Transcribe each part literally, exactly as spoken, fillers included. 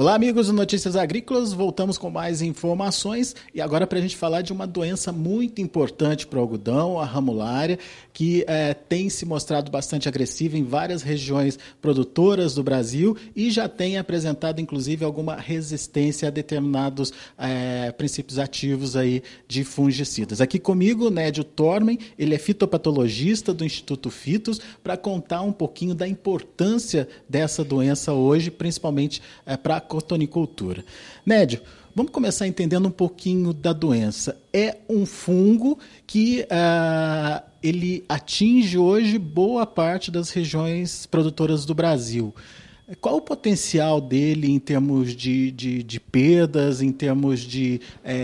Olá, amigos do Notícias Agrícolas, voltamos com mais informações e agora para a gente falar de uma doença muito importante para o algodão, a ramulária, que é, tem se mostrado bastante agressiva em várias regiões produtoras do Brasil e já tem apresentado, inclusive, alguma resistência a determinados é, princípios ativos aí de fungicidas. Aqui comigo, Nédio Tormen, ele é fitopatologista do Instituto Fitos, para contar um pouquinho da importância dessa doença hoje, principalmente é, para a cotonicultura. Nédio, vamos começar entendendo um pouquinho da doença. É um fungo que uh, ele atinge hoje boa parte das regiões produtoras do Brasil. Qual o potencial dele em termos de, de, de perdas, em termos de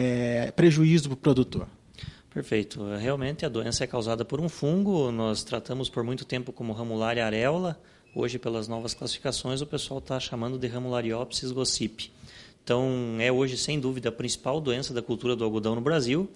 é, prejuízo para o produtor? Perfeito. Realmente a doença é causada por um fungo. Nós tratamos por muito tempo como Ramulária areola. Hoje, pelas novas classificações, o pessoal está chamando de Ramulariopsis gossypi. Então, é hoje, sem dúvida, a principal doença da cultura do algodão no Brasil.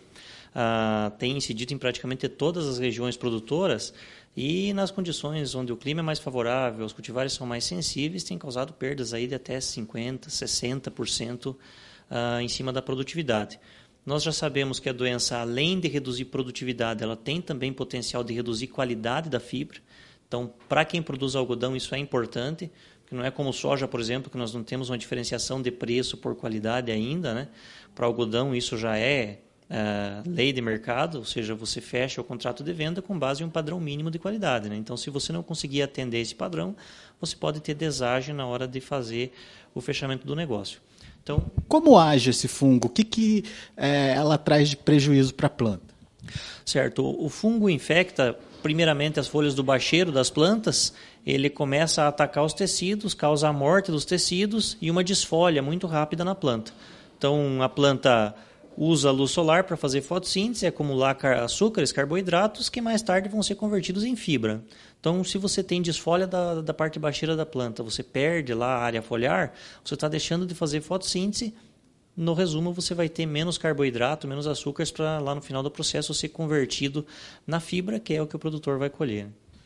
Ah, tem incidido em praticamente todas as regiões produtoras e nas condições onde o clima é mais favorável, os cultivares são mais sensíveis, tem causado perdas aí de até cinquenta por cento, sessenta por cento ah, em cima da produtividade. Nós já sabemos que a doença, além de reduzir produtividade, ela tem também potencial de reduzir qualidade da fibra. Então, para quem produz algodão, isso é importante, porque não é como soja, por exemplo, que nós não temos uma diferenciação de preço por qualidade ainda, né? Para algodão, isso já é uh, lei de mercado, ou seja, você fecha o contrato de venda com base em um padrão mínimo de qualidade, né? Então, se você não conseguir atender esse padrão, você pode ter deságio na hora de fazer o fechamento do negócio. Então, como age esse fungo? O que, que é, ela traz de prejuízo para a planta? Certo. O fungo infecta primeiramente as folhas do bacheiro das plantas, ele começa a atacar os tecidos, causa a morte dos tecidos e uma desfolha muito rápida na planta. Então, a planta usa a luz solar para fazer fotossíntese, acumular açúcares, carboidratos, que mais tarde vão ser convertidos em fibra. Então, se você tem desfolha da, da parte baixeira da planta, você perde lá a área foliar, você está deixando de fazer fotossíntese. No resumo, você vai ter menos carboidrato, menos açúcares para lá no final do processo ser convertido na fibra, que é o que o produtor vai colher.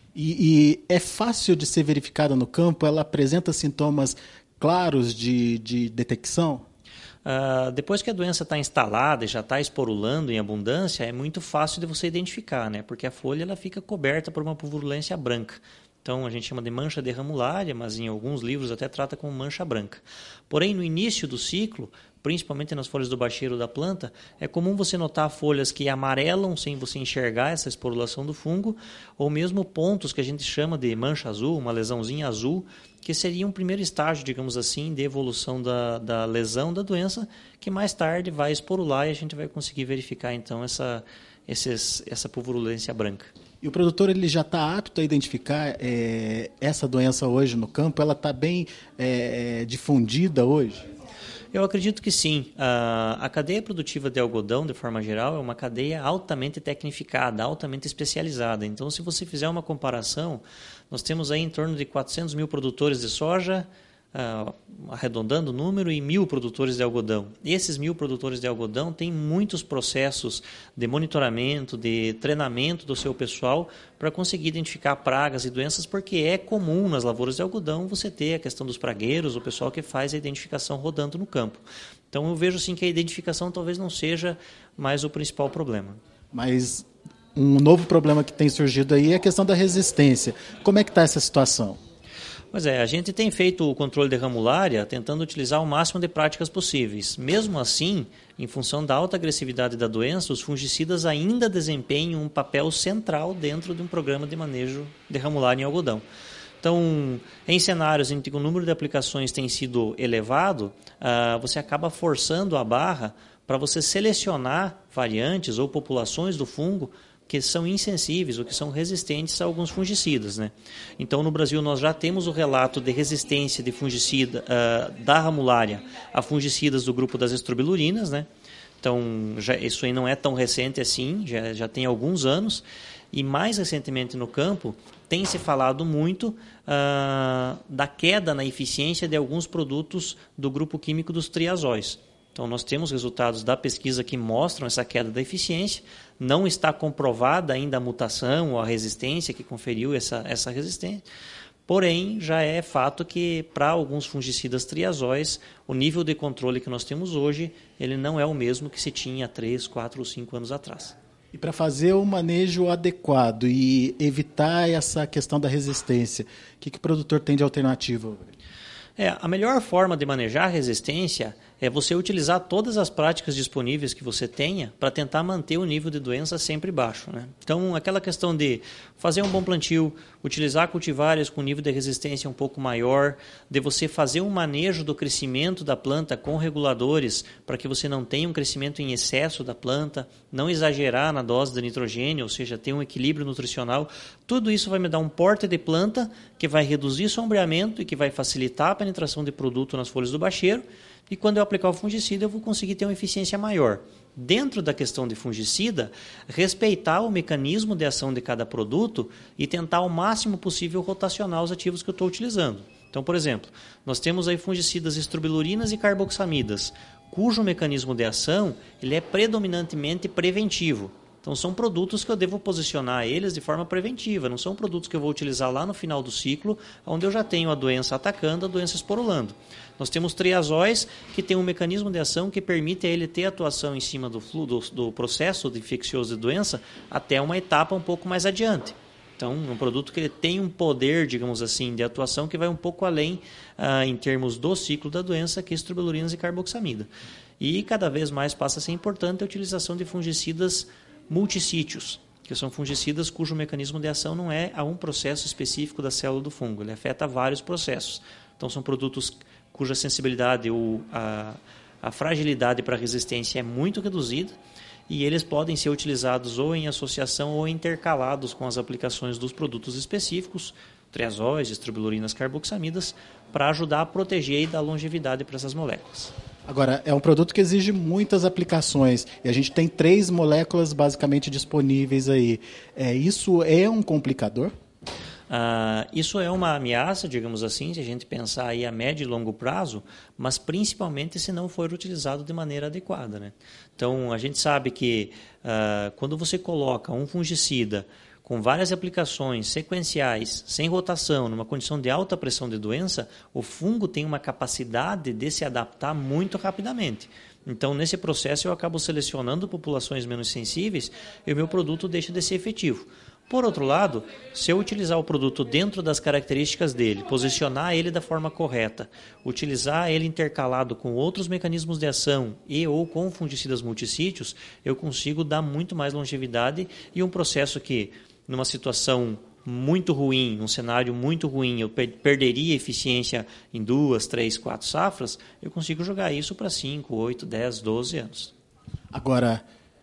E, e é fácil de ser verificada no campo? Ela apresenta sintomas claros de, de detecção? Uh, depois que a doença está instalada e já está esporulando em abundância, é muito fácil de você identificar, né? Porque a folha ela fica coberta por uma purulência branca. Então, a gente chama de mancha de ramulária, mas em alguns livros até trata como mancha branca. Porém, no início do ciclo, principalmente nas folhas do bacheiro da planta, é comum você notar folhas que amarelam sem você enxergar essa esporulação do fungo, ou mesmo pontos que a gente chama de mancha azul, uma lesãozinha azul, que seria um primeiro estágio, digamos assim, de evolução da, da lesão da doença, que mais tarde vai esporular e a gente vai conseguir verificar, então, essa, esses, essa purulência branca. E o produtor ele já está apto a identificar é, essa doença hoje no campo? Ela está bem é, difundida hoje? Eu acredito que sim. A, a cadeia produtiva de algodão, de forma geral, é uma cadeia altamente tecnificada, altamente especializada. Então, se você fizer uma comparação, nós temos aí em torno de quatrocentos mil produtores de soja, Uh, arredondando o número, e mil produtores de algodão. E esses mil produtores de algodão têm muitos processos de monitoramento, de treinamento do seu pessoal para conseguir identificar pragas e doenças, porque é comum nas lavouras de algodão você ter a questão dos pragueiros, o pessoal que faz a identificação rodando no campo. Então eu vejo sim que a identificação talvez não seja mais o principal problema. Mas um novo problema que tem surgido aí é a questão da resistência. Como é que está essa situação? Pois é, a gente tem feito o controle de ramulária tentando utilizar o máximo de práticas possíveis. Mesmo assim, em função da alta agressividade da doença, os fungicidas ainda desempenham um papel central dentro de um programa de manejo de ramulária em algodão. Então, em cenários em que o número de aplicações tem sido elevado, uh, você acaba forçando a barra para você selecionar variantes ou populações do fungo que são insensíveis ou que são resistentes a alguns fungicidas, né? Então, no Brasil, nós já temos o relato de resistência de fungicida uh, da ramulária a fungicidas do grupo das estrobilurinas, né? Então, já, isso aí não é tão recente assim, já, já tem alguns anos. E mais recentemente no campo, tem se falado muito uh, da queda na eficiência de alguns produtos do grupo químico dos triazóis. Então, nós temos resultados da pesquisa que mostram essa queda da eficiência. Não está comprovada ainda a mutação ou a resistência que conferiu essa, essa resistência, Porém, já é fato que para alguns fungicidas triazóis, o nível de controle que nós temos hoje, ele não é o mesmo que se tinha há três, quatro ou cinco anos atrás. E para fazer o manejo adequado e evitar essa questão da resistência, o que, que o produtor tem de alternativa? É, a melhor forma de manejar a resistência é você utilizar todas as práticas disponíveis que você tenha para tentar manter o nível de doença sempre baixo, né? Então, aquela questão de fazer um bom plantio, utilizar cultivares com nível de resistência um pouco maior, de você fazer um manejo do crescimento da planta com reguladores para que você não tenha um crescimento em excesso da planta, não exagerar na dose de nitrogênio, ou seja, ter um equilíbrio nutricional. Tudo isso vai me dar um porte de planta que vai reduzir sombreamento e que vai facilitar a penetração de produto nas folhas do bacheiro. E quando eu aplicar o fungicida, eu vou conseguir ter uma eficiência maior. Dentro da questão de fungicida, respeitar o mecanismo de ação de cada produto e tentar ao máximo possível rotacionar os ativos que eu estou utilizando. Então, por exemplo, nós temos aí fungicidas estrobilurinas e carboxamidas, cujo mecanismo de ação ele é predominantemente preventivo. Então, são produtos que eu devo posicionar eles de forma preventiva, não são produtos que eu vou utilizar lá no final do ciclo, onde eu já tenho a doença atacando, a doença esporulando. Nós temos triazóis que tem um mecanismo de ação que permite a ele ter atuação em cima do, do, do processo de infeccioso de doença até uma etapa um pouco mais adiante. Então, um produto que ele tem um poder, digamos assim, de atuação que vai um pouco além ah, em termos do ciclo da doença, que é estrobilurinas e carboxamida. E cada vez mais passa a ser importante a utilização de fungicidas multissítios, que são fungicidas cujo mecanismo de ação não é a um processo específico da célula do fungo, ele afeta vários processos. Então, são produtos cuja sensibilidade ou a, a fragilidade para a resistência é muito reduzida e eles podem ser utilizados ou em associação ou intercalados com as aplicações dos produtos específicos, triazóis, estrobilurinas, carboxamidas, para ajudar a proteger e dar longevidade para essas moléculas. Agora, é um produto que exige muitas aplicações e a gente tem três moléculas basicamente disponíveis aí. É, isso é um complicador? Ah, isso é uma ameaça, digamos assim, se a gente pensar aí a médio e longo prazo, mas principalmente se não for utilizado de maneira adequada, né? Então, a gente sabe que ah, quando você coloca um fungicida com várias aplicações sequenciais, sem rotação, numa condição de alta pressão de doença, o fungo tem uma capacidade de se adaptar muito rapidamente. Então, nesse processo, eu acabo selecionando populações menos sensíveis e o meu produto deixa de ser efetivo. Por outro lado, se eu utilizar o produto dentro das características dele, posicionar ele da forma correta, utilizar ele intercalado com outros mecanismos de ação e ou com fungicidas multissítios, eu consigo dar muito mais longevidade e um processo que, numa situação muito ruim, num cenário muito ruim, eu per- perderia eficiência em duas, três, quatro safras, eu consigo jogar isso para cinco, oito, dez, doze anos. Agora,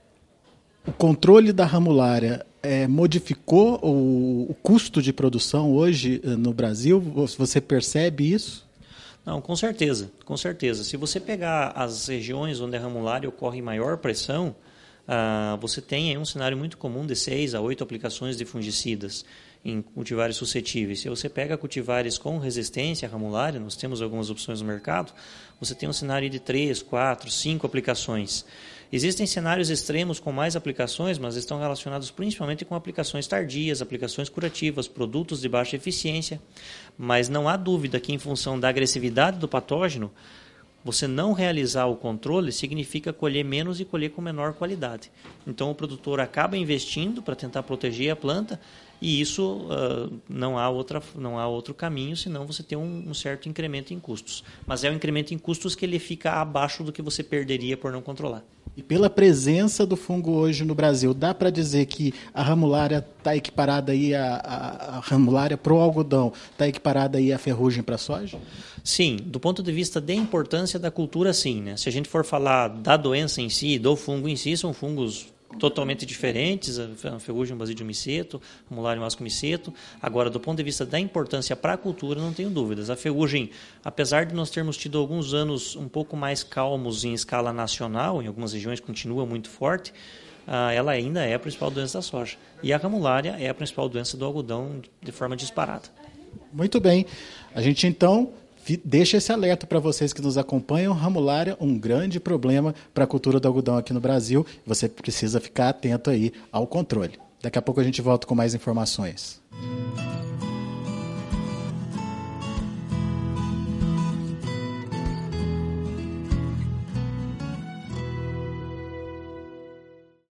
o controle da ramulária é, modificou o, o custo de produção hoje no Brasil? Você percebe isso? Não, com certeza, com certeza. Se você pegar as regiões onde a ramulária ocorre maior pressão, ah, você tem aí um cenário muito comum de seis a oito aplicações de fungicidas em cultivares suscetíveis. Se você pega cultivares com resistência à ramulária, nós temos algumas opções no mercado, você tem um cenário de três, quatro, cinco aplicações. Existem cenários extremos com mais aplicações, mas estão relacionados principalmente com aplicações tardias, aplicações curativas, produtos de baixa eficiência. Mas não há dúvida que, em função da agressividade do patógeno, você não realizar o controle significa colher menos e colher com menor qualidade. Então, o produtor acaba investindo para tentar proteger a planta e isso uh, não há outra, não há outro caminho, senão você ter um, um certo incremento em custos. Mas é um incremento em custos que ele fica abaixo do que você perderia por não controlar. E pela presença do fungo hoje no Brasil, dá para dizer que a ramulária está equiparada aí a, a, a ramulária para o algodão, está equiparada aí a ferrugem para a soja? Sim, do ponto de vista da importância da cultura, sim, né? Se a gente for falar da doença em si, do fungo em si, são fungos totalmente diferentes, a ferrugem, basidium miceto, Ramularium ascomiceto. Agora, do ponto de vista da importância para a cultura, não tenho dúvidas. A ferrugem, apesar de nós termos tido alguns anos um pouco mais calmos em escala nacional, em algumas regiões continua muito forte, ela ainda é a principal doença da soja. E a ramulária é a principal doença do algodão de forma disparada. Muito bem. A gente, então, deixa esse alerta para vocês que nos acompanham. Ramulária, um grande problema para a cultura do algodão aqui no Brasil. Você precisa ficar atento aí ao controle. Daqui a pouco a gente volta com mais informações.